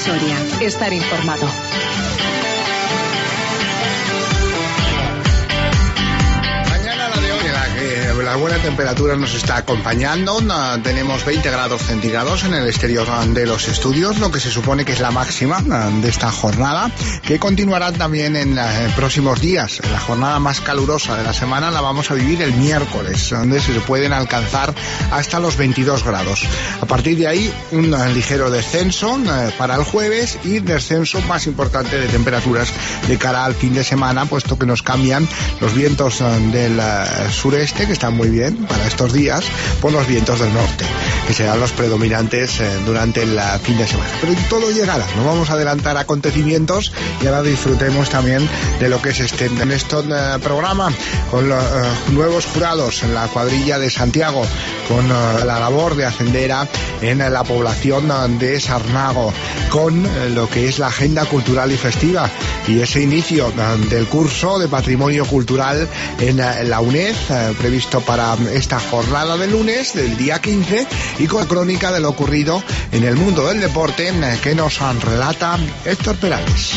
Soria. Estar informado. La buena temperatura nos está acompañando. Tenemos 20 grados centígrados en el exterior de los estudios, lo que se supone que es la máxima de esta jornada, que continuará también en próximos días. La jornada más calurosa de la semana la vamos a vivir el miércoles, donde se pueden alcanzar hasta los 22 grados. A partir de ahí, un ligero descenso para el jueves y descenso más importante de temperaturas de cara al fin de semana, puesto que nos cambian los vientos del sureste, que están muy bien para estos días, por los vientos del norte, que serán los predominantes durante el fin de semana. Pero todo llegará, no vamos a adelantar acontecimientos y ahora disfrutemos también de lo que es en este programa, con los nuevos jurados en la cuadrilla de Santiago, con la labor de hacendera en la población de Sarnago, con lo que es la agenda cultural y festiva y ese inicio del curso de Patrimonio Cultural en la UNED, previsto para esta jornada de lunes, del día 15, y con crónica de lo ocurrido en el mundo del deporte que nos relata Héctor Perales.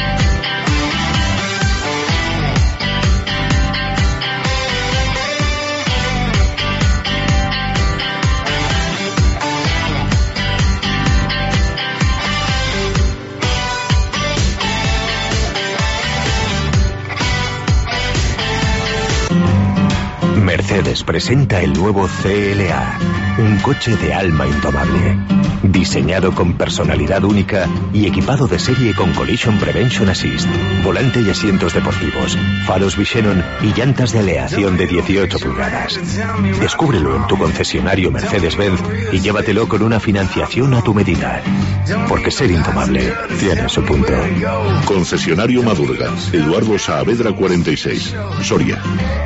Mercedes presenta el nuevo CLA, un coche de alma indomable, diseñado con personalidad única y equipado de serie con Collision Prevention Assist, volante y asientos deportivos, faros Visenon y llantas de aleación de 18 pulgadas. Descúbrelo en tu concesionario Mercedes-Benz y llévatelo con una financiación a tu medida, porque ser indomable tiene su punto. Concesionario Madurga, Eduardo Saavedra 46, Soria.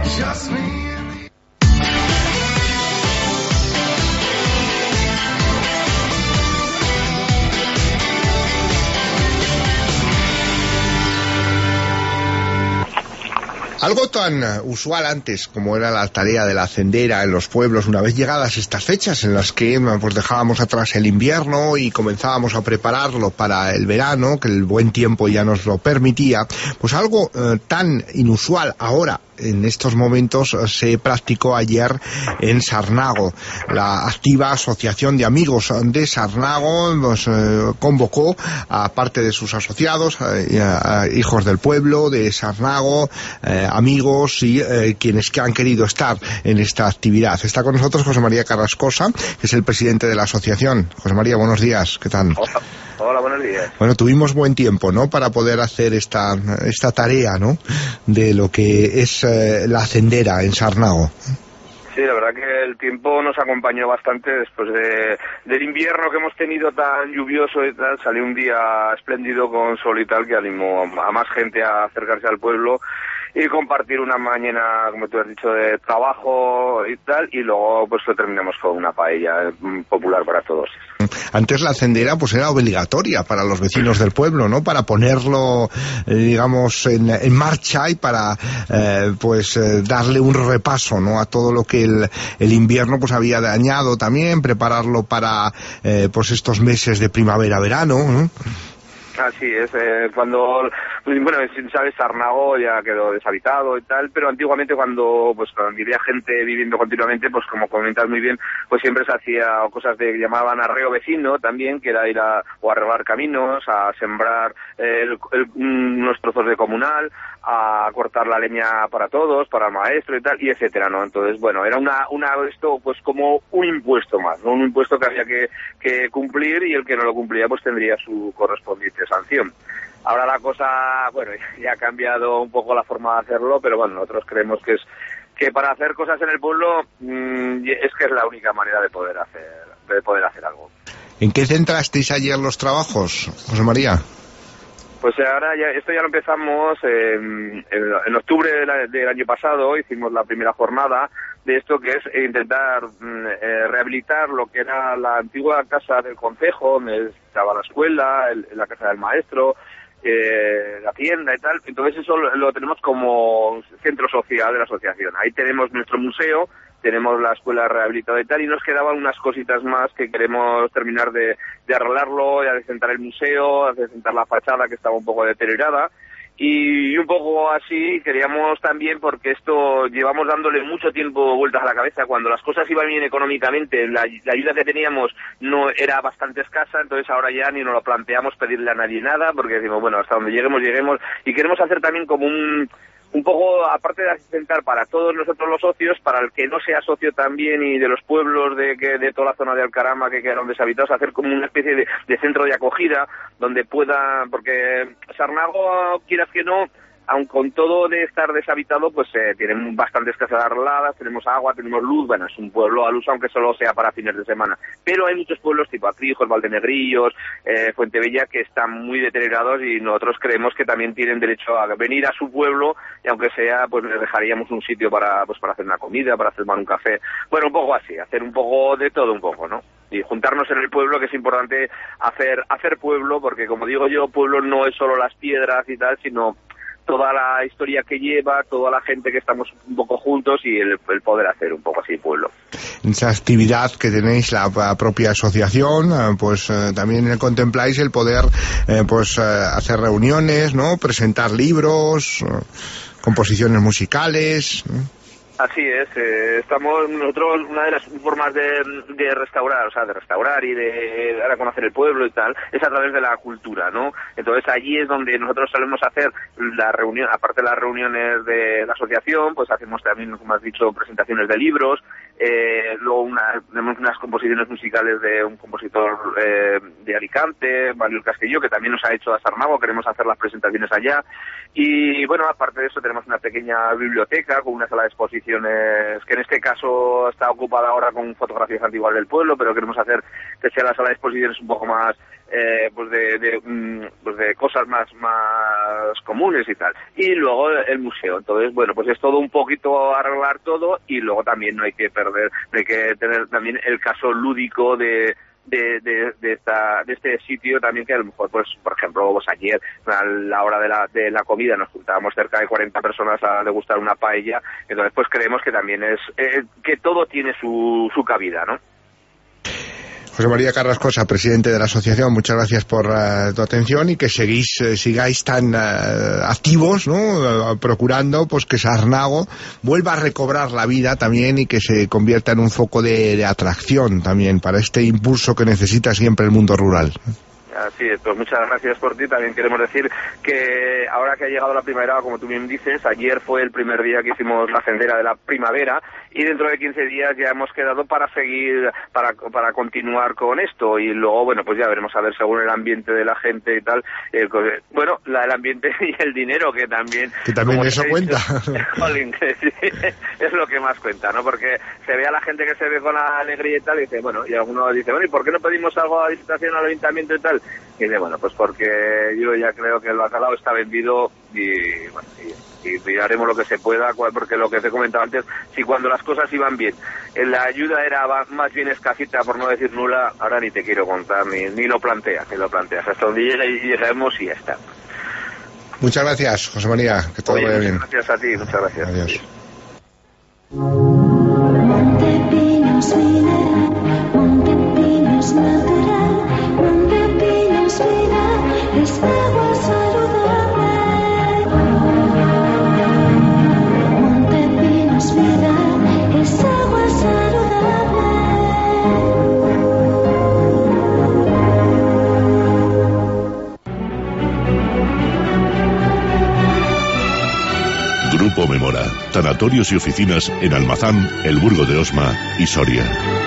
Algo tan usual antes como era la tarea de la hacendera en los pueblos, una vez llegadas estas fechas en las que pues dejábamos atrás el invierno y comenzábamos a prepararlo para el verano, que el buen tiempo ya nos lo permitía, pues algo tan inusual ahora en estos momentos se practicó ayer en Sarnago. La activa Asociación de Amigos de Sarnago nos convocó a parte de sus asociados, a hijos del pueblo de Sarnago, amigos y quienes que han querido estar en esta actividad. Está con nosotros José María Carrascosa, que es el presidente de la asociación. José María, buenos días, ¿qué tal? Hola, buenos días. Bueno, tuvimos buen tiempo, ¿no?, para poder hacer esta tarea, ¿no?, de lo que es la hacendera en Sarnago. Sí, la verdad que el tiempo nos acompañó bastante después del invierno que hemos tenido tan lluvioso y tal. Salió un día espléndido con sol y tal, que animó a más gente a acercarse al pueblo y compartir una mañana, como tú has dicho, de trabajo y tal, y luego pues lo terminamos con una paella popular para todos. Antes la hacendera pues era obligatoria para los vecinos del pueblo, ¿no?, para ponerlo, digamos, en marcha y para darle un repaso, ¿no?, a todo lo que el invierno pues había dañado también, prepararlo para pues estos meses de primavera-verano, ¿no? Así es, cuando, bueno, sabes, Sarnago ya quedó deshabitado y tal, pero antiguamente cuando vivía gente viviendo continuamente, pues como comentas muy bien, pues siempre se hacía cosas que llamaban arreo vecino también, que era ir a arreglar caminos, a sembrar unos trozos de comunal, a cortar la leña para todos, para el maestro y tal, y etcétera, ¿no? Entonces, bueno, era esto pues como un impuesto más, ¿no? Un impuesto que había que cumplir, y el que no lo cumplía pues tendría su correspondiente sanción. Ahora la cosa, bueno, ya ha cambiado un poco la forma de hacerlo, pero bueno, nosotros creemos que para hacer cosas en el pueblo es que es la única manera de poder hacer algo. ¿En qué centrasteis ayer los trabajos, José María? Pues ahora esto ya lo empezamos en octubre del año pasado. Hicimos la primera jornada de esto, que es intentar rehabilitar lo que era la antigua casa del concejo, donde estaba la escuela, la casa del maestro, la tienda y tal. Entonces eso lo tenemos como centro social de la asociación. Ahí tenemos nuestro museo, tenemos la escuela rehabilitada y tal, y nos quedaban unas cositas más que queremos terminar de arreglarlo, y adecentar el museo, adecentar la fachada que estaba un poco deteriorada. Y un poco así queríamos también, porque esto llevamos dándole mucho tiempo vueltas a la cabeza. Cuando las cosas iban bien económicamente, la ayuda que teníamos no era bastante escasa, entonces ahora ya ni nos lo planteamos pedirle a nadie nada, porque decimos, bueno, hasta donde lleguemos, y queremos hacer también como un poco, aparte de asistentar para todos nosotros los socios, para el que no sea socio también, y de los pueblos de toda la zona de Alcarama que quedaron deshabitados, hacer como una especie de centro de acogida donde pueda, porque Sarnago, quieras que no, aun con todo de estar deshabitado, pues tienen bastantes casas arregladas, tenemos agua, tenemos luz, bueno, es un pueblo al uso, aunque solo sea para fines de semana. Pero hay muchos pueblos tipo Atrijos, Valdenegrillos, Fuentebella, que están muy deteriorados, y nosotros creemos que también tienen derecho a venir a su pueblo, y aunque sea, pues les dejaríamos un sitio para hacer una comida, para tomar un café. Bueno, un poco así, hacer un poco de todo un poco, ¿no? Y juntarnos en el pueblo, que es importante hacer pueblo, porque como digo yo, pueblo no es solo las piedras y tal, sino toda la historia que lleva, toda la gente que estamos un poco juntos, y el poder hacer un poco así pueblo. Esa actividad que tenéis la propia asociación, pues también contempláis el poder hacer reuniones, ¿no? Presentar libros, composiciones musicales. Así es, estamos nosotros, una de las formas de restaurar y de dar a conocer el pueblo y tal, es a través de la cultura, ¿no? Entonces allí es donde nosotros solemos hacer la reunión, aparte de las reuniones de la asociación, pues hacemos también, como has dicho, presentaciones de libros, luego tenemos unas composiciones musicales de un compositor de Alicante, Manuel Castillo, que también nos ha hecho a Sarnago, queremos hacer las presentaciones allá, y bueno, aparte de eso tenemos una pequeña biblioteca con una sala de exposiciones, que en este caso está ocupada ahora con fotografías antiguas del pueblo, pero queremos hacer que sea la sala de exposiciones un poco más de cosas más comunes y tal. Y luego el museo. Entonces, bueno, pues es todo un poquito arreglar todo, y luego también no hay que tener también el caso lúdico de este sitio también, que a lo mejor, pues por ejemplo, pues ayer a la hora de la comida nos juntábamos cerca de 40 personas a degustar una paella. Entonces pues creemos que también es que todo tiene su cabida, ¿no? José María Carrascosa, presidente de la asociación, muchas gracias por tu atención, y que sigáis tan activos, ¿no? Procurando pues que Sarnago vuelva a recobrar la vida también, y que se convierta en un foco de atracción también para este impulso que necesita siempre el mundo rural. Así es, pues muchas gracias por ti. También queremos decir que ahora que ha llegado la primavera, como tú bien dices, ayer fue el primer día que hicimos la sendera de la primavera, y dentro de 15 días ya hemos quedado para seguir, para continuar con esto, y luego, bueno, pues ya veremos a ver según el ambiente de la gente y tal, bueno, el ambiente y el dinero, que también eso cuenta. Jolín, es lo que más cuenta, ¿no? Porque se ve a la gente que se ve con la alegría y tal, y dice, bueno, y alguno dice, bueno, ¿y por qué no pedimos algo a licitación al ayuntamiento y tal? Y dice, bueno, pues porque yo ya creo que el bacalao está vendido, y bueno, y haremos lo que se pueda, porque lo que te comentaba antes, si cuando las cosas iban bien, la ayuda era más bien escasita, por no decir nula, ahora ni te quiero contar, ni lo planteas, hasta donde lleguemos y ya está. Muchas gracias, José María, que todo vaya bien. Gracias a ti, muchas gracias. Adiós. Montepinos mineral, Montepinos natural, Montepinos vida, es agua saludable. Montepinos vida, es agua saludable. Grupo Memora, tanatorios y oficinas en Almazán, El Burgo de Osma y Soria.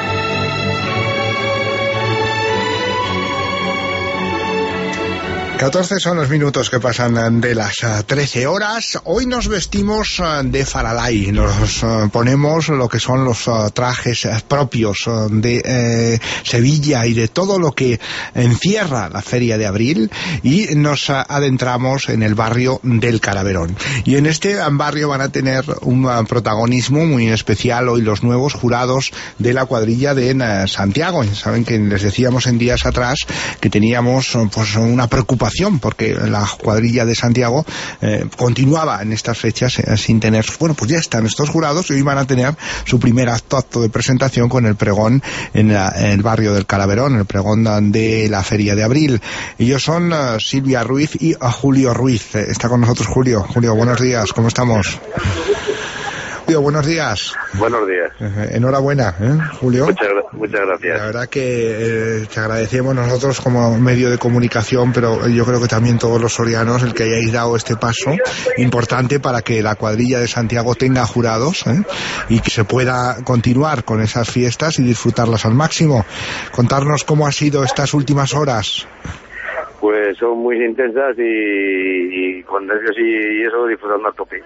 14 son los minutos que pasan de las 13 horas. Hoy nos vestimos de Faralay, nos ponemos lo que son los trajes propios de Sevilla y de todo lo que encierra la Feria de Abril, y nos adentramos en el barrio del Calaverón. Y en este barrio van a tener un protagonismo muy especial hoy los nuevos jurados de la cuadrilla de Santiago. Saben que les decíamos en días atrás que teníamos pues una preocupación preocupación, porque la cuadrilla de Santiago continuaba en estas fechas sin tener, bueno, pues ya están estos jurados y hoy van a tener su primer acto de presentación con el pregón en el barrio del Calaverón, el pregón de la Feria de Abril. Ellos son Silvia Ruiz y Julio Ruiz. Está con nosotros Julio. Julio, buenos días, ¿cómo estamos? Julio, buenos días. Buenos días. Enhorabuena, Julio. Muchas gracias. La verdad que te agradecemos nosotros como medio de comunicación, pero yo creo que también todos los sorianos, el que hayáis dado este paso importante para que la cuadrilla de Santiago tenga jurados y que se pueda continuar con esas fiestas y disfrutarlas al máximo. Contarnos cómo han sido estas últimas horas. Pues son muy intensas y con nervios y eso disfrutando a tope.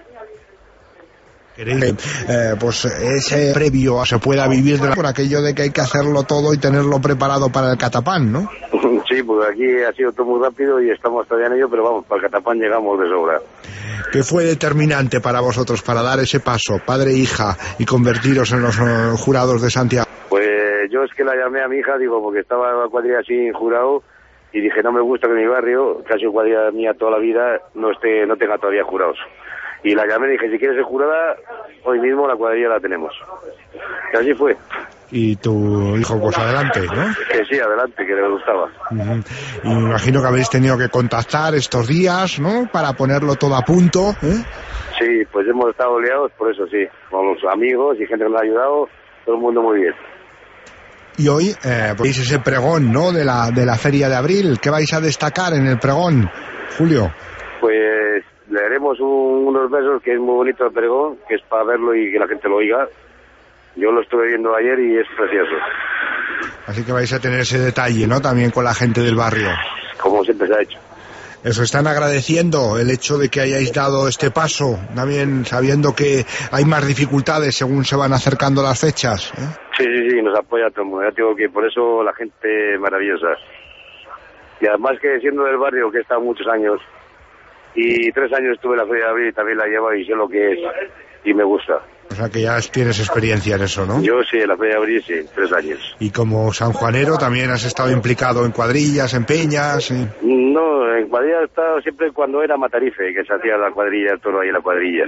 Pues ese previo se pueda vivir por aquello de que hay que hacerlo todo y tenerlo preparado para el Catapán, ¿no? Sí, pues aquí ha sido todo muy rápido y estamos todavía en ello, pero vamos, para el Catapán llegamos de sobra. ¿Qué fue determinante para vosotros para dar ese paso, padre e hija, y convertiros en los jurados de Santiago? Pues yo es que la llamé a mi hija, digo, porque estaba la cuadrilla sin jurado, y dije, no me gusta que mi barrio, casi cuadrilla mía toda la vida, no tenga todavía jurados. Y la llamé y dije, si quieres ser jurada, hoy mismo la cuadrilla la tenemos. Y así fue. Y tu hijo, pues adelante, ¿no? Que sí, adelante, que le gustaba. Y me imagino que habéis tenido que contactar estos días, ¿no? Para ponerlo todo a punto, ¿eh? Sí, pues hemos estado liados, por eso sí. Con los amigos y gente que nos ha ayudado, todo el mundo muy bien. Y hoy, pues ese pregón, ¿no? De la Feria de Abril. ¿Qué vais a destacar en el pregón, Julio? Pues le haremos unos versos que es muy bonito el pregón, que es para verlo y que la gente lo oiga. Yo lo estuve viendo ayer y es precioso. Así que vais a tener ese detalle, ¿no? También con la gente del barrio. Como siempre se ha hecho. Eso, están agradeciendo el hecho de que hayáis dado este paso, también sabiendo que hay más dificultades según se van acercando las fechas, ¿eh? Sí, nos apoya todo el mundo. Ya digo que por eso la gente maravillosa. Y además que siendo del barrio, que he estado muchos años, y 3 años estuve en la Feria de Abril y también la llevo y sé lo que es, y me gusta. O sea que ya tienes experiencia en eso, ¿no? Yo sí, en la Feria de Abril sí, 3 años. Y como sanjuanero también has estado implicado en cuadrillas, en peñas. No, en cuadrillas he estado siempre cuando era Matarife, que se hacía la cuadrilla, el toro ahí en la cuadrilla.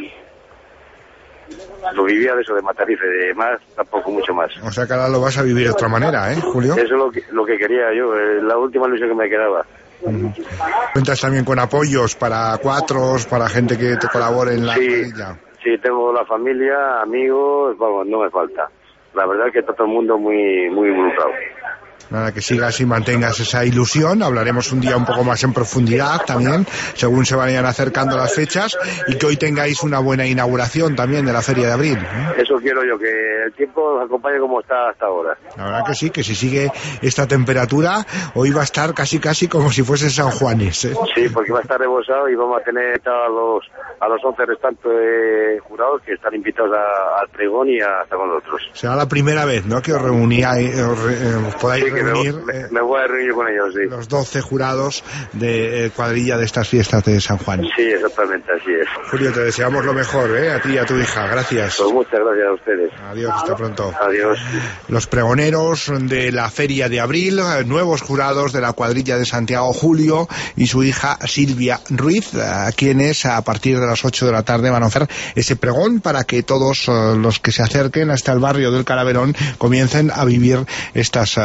Lo vivía de eso, de Matarife, de más, tampoco mucho más. O sea que ahora lo vas a vivir de otra manera, ¿eh, Julio? Eso es lo que quería yo, la última ilusión que me quedaba. ¿Cuentas también con apoyos para cuatros, para gente que te colabore en la cuadrilla? Sí, tengo la familia, amigos, vamos, no me falta. La verdad es que está todo el mundo muy involucrado. Nada, que sigas y mantengas esa ilusión. Hablaremos un día un poco más en profundidad también, según se vayan acercando las fechas, y que hoy tengáis una buena inauguración también de la Feria de Abril, ¿eh? Eso quiero yo, que el tiempo nos acompañe como está hasta ahora. La verdad que sí, que si sigue esta temperatura, hoy va a estar casi como si fuese San Juanes, ¿eh? Sí, porque va a estar rebosado y vamos a tener a los 11 restantes jurados que están invitados al pregón y a estar con nosotros. Será la primera vez, ¿no?, que os reuníais, os podáis reunir. Me voy a reunir con ellos, sí. Los 12 jurados de cuadrilla de estas fiestas de San Juan. Sí, exactamente, así es. Julio, te deseamos lo mejor, a ti y a tu hija. Gracias. Pues muchas gracias a ustedes. Adiós, hasta pronto. Adiós. Los pregoneros de la Feria de Abril, nuevos jurados de la cuadrilla de Santiago, Julio y su hija Silvia Ruiz, quienes a partir de las 8 de la tarde van a hacer ese pregón para que todos los que se acerquen hasta el barrio del Calaverón comiencen a vivir estas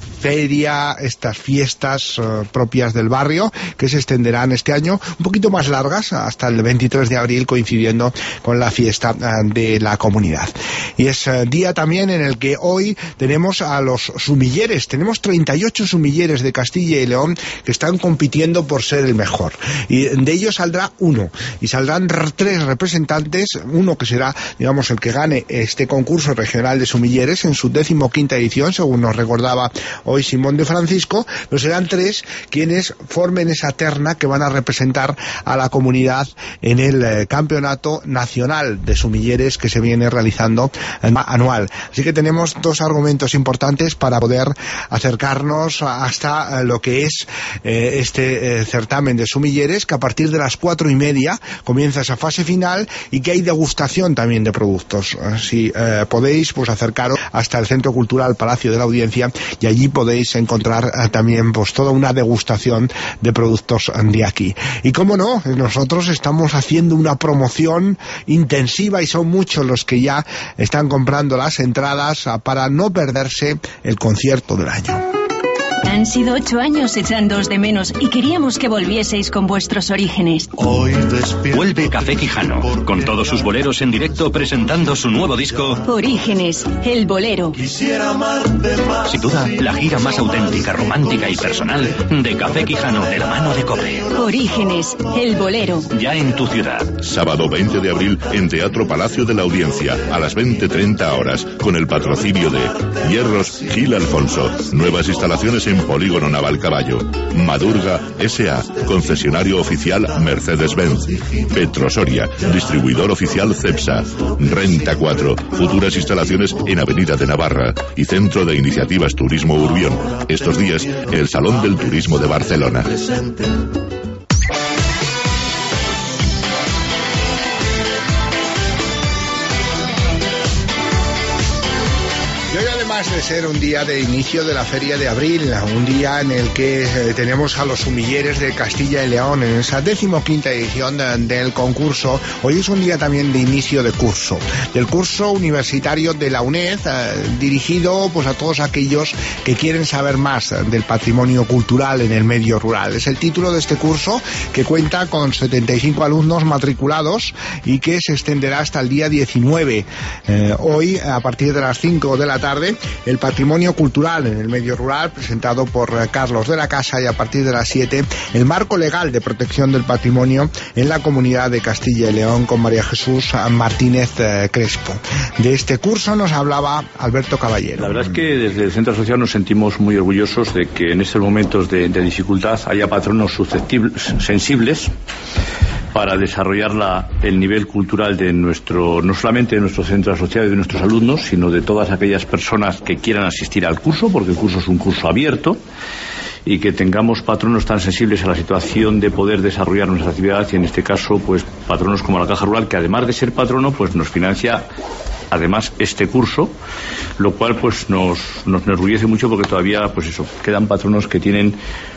estas fiestas propias del barrio, que se extenderán este año un poquito más largas hasta el 23 de abril, coincidiendo con la fiesta de la comunidad. Y es día también en el que hoy tenemos a los sumilleres. Tenemos 38 sumilleres de Castilla y León que están compitiendo por ser el mejor, y de ellos saldrá uno, y saldrán 3 representantes, uno que será, digamos, el que gane este concurso regional de sumilleres en su 15ª edición, según nos recordaba hoy Simón de Francisco, pero serán 3 quienes formen esa terna que van a representar a la comunidad en el campeonato nacional de sumilleres que se viene realizando anual. Así que tenemos 2 argumentos importantes para poder acercarnos hasta lo que es este certamen de sumilleres, que a partir de las 4:30 comienza comienza esa fase final y que hay degustación también de productos. Si podéis, pues acercaros hasta el Centro Cultural Palacio de la Audiencia y allí podéis encontrar también pues toda una degustación de productos de aquí. Y cómo no, nosotros estamos haciendo una promoción intensiva y son muchos los que ya están comprando las entradas para no perderse el concierto del año. Han sido 8 años echándoos de menos y queríamos que volvieseis con vuestros orígenes. Vuelve Café Quijano, con todos sus boleros en directo presentando su nuevo disco Orígenes, el bolero. Sin duda, la gira más auténtica, romántica y personal de Café Quijano de la mano de Cobre. Orígenes, el bolero. Ya en tu ciudad. Sábado 20 de abril en Teatro Palacio de la Audiencia, a las 20:30 horas, con el patrocinio de Hierros Gil Alfonso, nuevas instalaciones en Polígono Navalcaballo, Madurga S.A., concesionario oficial Mercedes-Benz, Petrosoria, distribuidor oficial Cepsa, Renta 4, futuras instalaciones en Avenida de Navarra y Centro de Iniciativas Turismo Urbión. Estos días, el Salón del Turismo de Barcelona. De ser un día de inicio de la Feria de Abril, un día en el que tenemos a los sumilleres de Castilla y León en esa 15ª edición del concurso. Hoy es un día también de inicio de curso, del curso universitario de la UNED, dirigido pues a todos aquellos que quieren saber más del patrimonio cultural en el medio rural. Es el título de este curso, que cuenta con 75 alumnos matriculados y que se extenderá hasta el día 19. Hoy, a partir de las 5 de la tarde, el patrimonio cultural en el medio rural, presentado por Carlos de la Casa, y a partir de las 7, el marco legal de protección del patrimonio en la comunidad de Castilla y León, con María Jesús Martínez Crespo. De este curso nos hablaba Alberto Caballero. La verdad es que desde el Centro Social nos sentimos muy orgullosos de que en estos momentos de dificultad haya patronos sensibles para desarrollar el nivel cultural de no solamente de nuestro centro asociado y de nuestros alumnos, sino de todas aquellas personas que quieran asistir al curso, porque el curso es un curso abierto, y que tengamos patronos tan sensibles a la situación de poder desarrollar nuestra actividad, y en este caso pues patronos como la Caja Rural, que además de ser patrono pues nos financia además este curso, lo cual pues nos enorgullece mucho, porque todavía pues eso, quedan patronos que tienen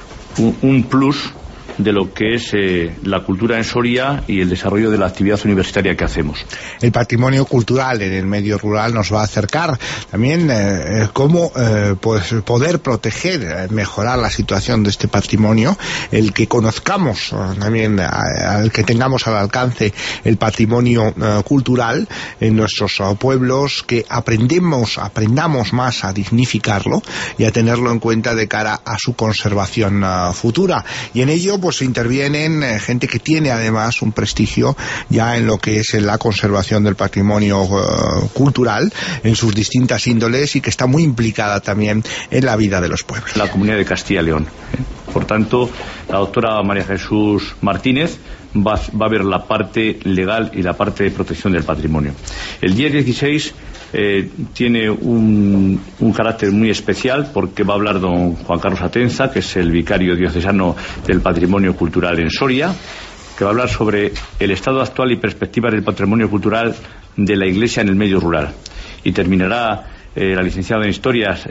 un plus de lo que es la cultura en Soria y el desarrollo de la actividad universitaria que hacemos. El patrimonio cultural en el medio rural nos va a acercar también cómo pues poder proteger, mejorar la situación de este patrimonio, el que conozcamos también, al que tengamos al alcance el patrimonio cultural en nuestros pueblos, que aprendamos más a dignificarlo y a tenerlo en cuenta de cara a su conservación futura. Y en ello pues intervienen gente que tiene además un prestigio ya en lo que es la conservación del patrimonio cultural en sus distintas índoles, y que está muy implicada también en la vida de los pueblos. La comunidad de Castilla y León. Por tanto, la doctora María Jesús Martínez va a ver la parte legal y la parte de protección del patrimonio. El día 16 tiene un carácter muy especial, porque va a hablar don Juan Carlos Atenza, que es el vicario diocesano del patrimonio cultural en Soria, que va a hablar sobre el estado actual y perspectivas del patrimonio cultural de la Iglesia en el medio rural. Y terminará la licenciada en Historias,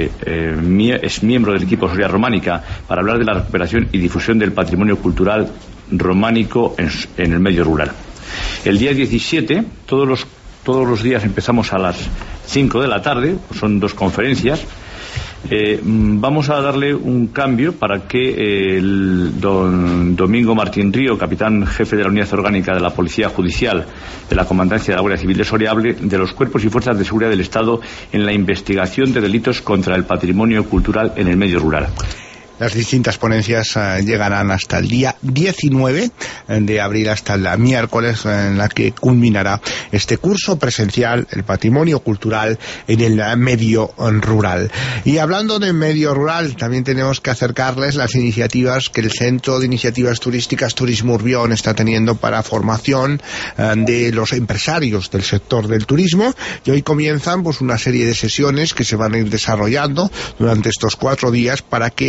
es miembro del equipo Soria Románica, para hablar de la recuperación y difusión del patrimonio cultural románico en el medio rural. El día 17, todos los días empezamos a las 5 de la tarde, son 2 conferencias. Vamos a darle un cambio para que el don Domingo Martín Río, capitán jefe de la Unidad Orgánica de la Policía Judicial de la Comandancia de la Guardia Civil de Soria, hable de los cuerpos y fuerzas de seguridad del Estado en la investigación de delitos contra el patrimonio cultural en el medio rural. Las distintas ponencias llegarán hasta el día 19 de abril, hasta el miércoles, en la que culminará este curso presencial, el patrimonio cultural en el medio rural. Y hablando de medio rural, también tenemos que acercarles las iniciativas que el Centro de Iniciativas Turísticas Turismo Urbión está teniendo para formación de los empresarios del sector del turismo, y hoy comienzan pues una serie de sesiones que se van a ir desarrollando durante estos 4 días para que los empresarios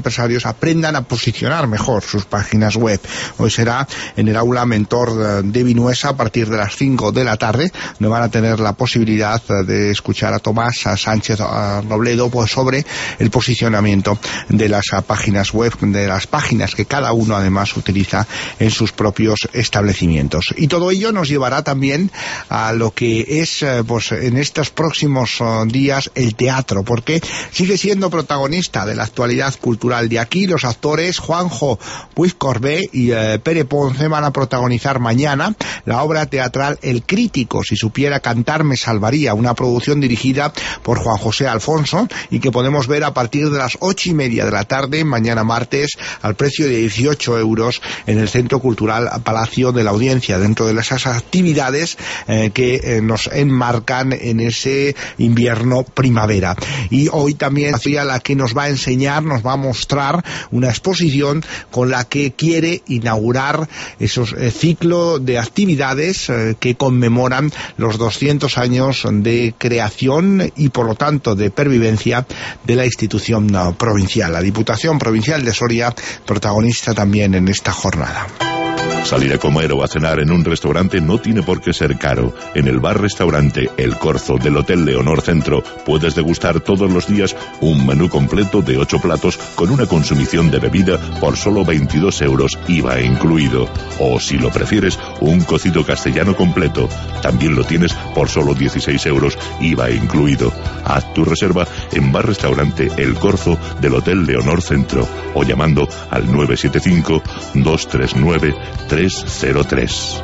empresarios aprendan a posicionar mejor sus páginas web. Hoy será en el aula Mentor de Vinuesa a partir de las 5 de la tarde, donde van a tener la posibilidad de escuchar a Tomás Sánchez Robledo pues sobre el posicionamiento de las páginas web, de las páginas que cada uno además utiliza en sus propios establecimientos. Y todo ello nos llevará también a lo que es pues en estos próximos días el teatro, porque sigue siendo protagonista de la actualidad cultural de aquí. Los actores Juanjo Puigcorbé y Pere Ponce van a protagonizar mañana la obra teatral El Crítico, si supiera cantar me salvaría, una producción dirigida por Juan José Alfonso y que podemos ver a partir de las 8:30 de la tarde, mañana martes, al precio de 18 euros en el Centro Cultural Palacio de la Audiencia, dentro de esas actividades que nos enmarcan en ese invierno-primavera. Y hoy también la que nos va a enseñar, nos va a mostrar una exposición con la que quiere inaugurar esos ciclo de actividades que conmemoran los 200 años de creación y por lo tanto de pervivencia de la institución provincial. La Diputación Provincial de Soria, protagonista también en esta jornada. Salir a comer o a cenar en un restaurante no tiene por qué ser caro. En el bar-restaurante El Corzo del Hotel Leonor Centro puedes degustar todos los días un menú completo de 8 platos con una consumición de bebida por solo 22 euros, IVA incluido. O si lo prefieres, un cocido castellano completo. También lo tienes por solo 16 euros, IVA incluido. Haz tu reserva en bar-restaurante El Corzo del Hotel Leonor Centro o llamando al 975 239 303.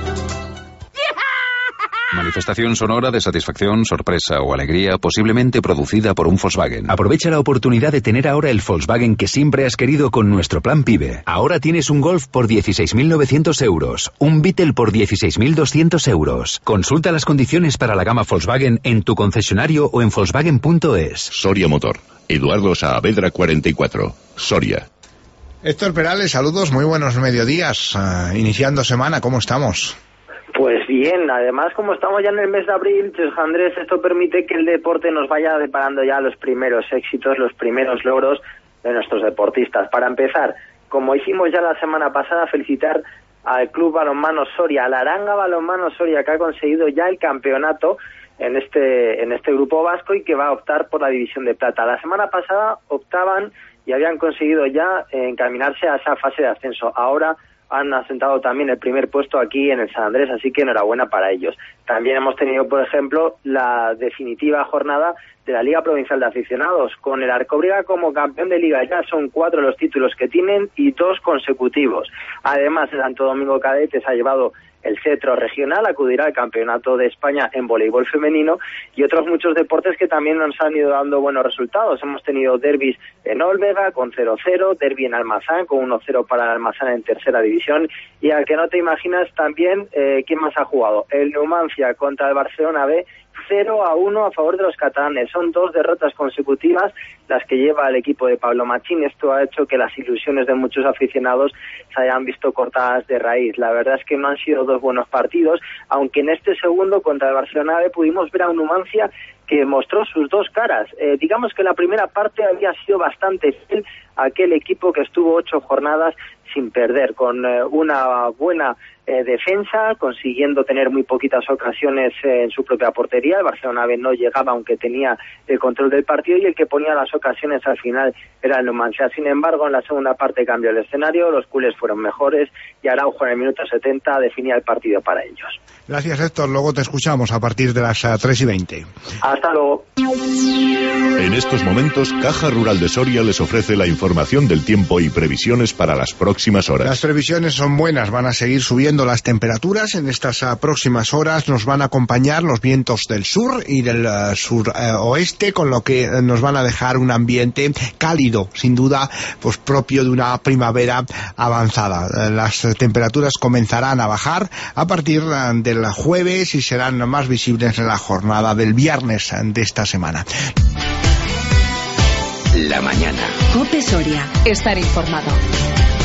Manifestación sonora de satisfacción, sorpresa o alegría, posiblemente producida por un Volkswagen. Aprovecha la oportunidad de tener ahora el Volkswagen que siempre has querido con nuestro plan PIBE. Ahora tienes un Golf por 16.900 euros, un Beetle por 16.200 euros. Consulta las condiciones para la gama Volkswagen en tu concesionario o en Volkswagen.es. Soria Motor. Eduardo Saavedra 44. Soria. Héctor Perales, saludos, muy buenos mediodías. Iniciando semana, ¿cómo estamos? Pues bien, además como estamos ya en el mes de abril, pues Andrés, esto permite que el deporte nos vaya deparando ya los primeros éxitos, los primeros logros de nuestros deportistas. Para empezar, como hicimos ya la semana pasada, felicitar al Club Balonmano Soria, al Aranga Balonmano Soria, que ha conseguido ya el campeonato en este grupo vasco y que va a optar por la división de plata. La semana pasada optaban y habían conseguido ya encaminarse a esa fase de ascenso. Ahora han asentado también el primer puesto aquí en el San Andrés, así que enhorabuena para ellos. También hemos tenido, por ejemplo, la definitiva jornada de la Liga Provincial de Aficionados, con el Arcobriga como campeón de Liga. Ya son 4 los títulos que tienen y 2 consecutivos. Además, el Santo Domingo Cadetes ha llevado el cetro regional, acudirá al Campeonato de España en voleibol femenino y otros muchos deportes que también nos han ido dando buenos resultados. Hemos tenido derbis en Olvega con 0-0, derbi en Almazán con 1-0 para el Almazán en tercera división y al que no te imaginas también quién más ha jugado. El Numancia contra el Barcelona B, 0-1 a favor de los catalanes. Son 2 derrotas consecutivas las que lleva el equipo de Pablo Machín. Esto ha hecho que las ilusiones de muchos aficionados se hayan visto cortadas de raíz. La verdad es que no han sido 2 buenos partidos, aunque en este segundo contra el Barcelona B pudimos ver a un Numancia que mostró sus 2 caras. Digamos que la primera parte había sido bastante fiel a aquel equipo que estuvo 8 jornadas sin perder, con una buena defensa, consiguiendo tener muy poquitas ocasiones en su propia portería. El Barcelona B no llegaba, aunque tenía el control del partido, y el que ponía las ocasiones al final era el Numancia. Sin embargo, en la segunda parte cambió el escenario, los culés fueron mejores y Araujo en el minuto 70 definía el partido para ellos. Gracias, Héctor. Luego te escuchamos a partir de las 3:20. Hasta luego. En estos momentos, Caja Rural de Soria les ofrece la información del tiempo y previsiones para las próximas horas. Las previsiones son buenas, van a seguir subiendo las temperaturas. En estas próximas horas nos van a acompañar los vientos del sur y del sur-oeste, con lo que nos van a dejar un ambiente cálido, sin duda, pues propio de una primavera avanzada. Las temperaturas comenzarán a bajar a partir del jueves y serán más visibles en la jornada del viernes de esta semana. La mañana. COPE Soria. Estar informado.